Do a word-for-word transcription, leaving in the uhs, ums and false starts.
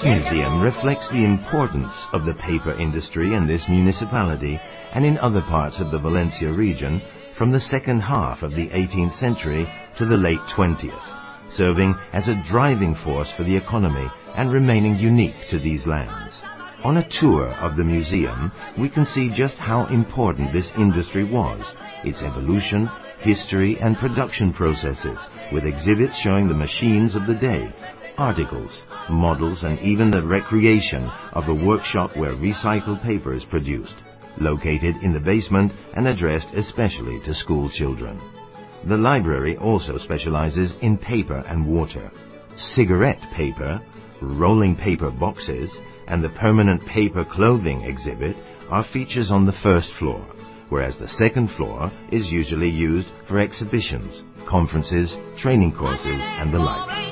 This museum reflects the importance of the paper industry in this municipality and in other parts of the Valencia region from the second half of the eighteenth century to the late twentieth, serving as a driving force for the economy and remaining unique to these lands. On a tour of the museum, we can see just how important this industry was, its evolution, history and production processes, with exhibits showing the machines of the day, articles, models and even the recreation of a workshop where recycled paper is produced, located in the basement and addressed especially to school children. The library also specializes in paper and water. Cigarette paper, rolling paper boxes and the permanent paper clothing exhibit are features on the first floor, whereas the second floor is usually used for exhibitions, conferences, training courses and the like.